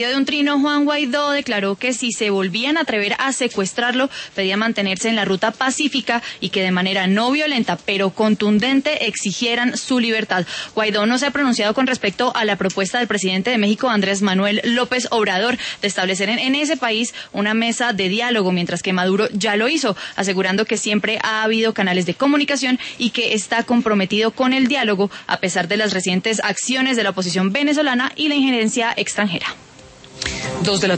De un trino, Juan Guaidó declaró que si se volvían a atrever a secuestrarlo, pedía mantenerse en la ruta pacífica y que de manera no violenta, pero contundente, exigieran su libertad. Guaidó no se ha pronunciado con respecto a la propuesta del presidente de México, Andrés Manuel López Obrador, de establecer en ese país una mesa de diálogo, mientras que Maduro ya lo hizo, asegurando que siempre ha habido canales de comunicación y que está comprometido con el diálogo, a pesar de las recientes acciones de la oposición venezolana y la injerencia extranjera.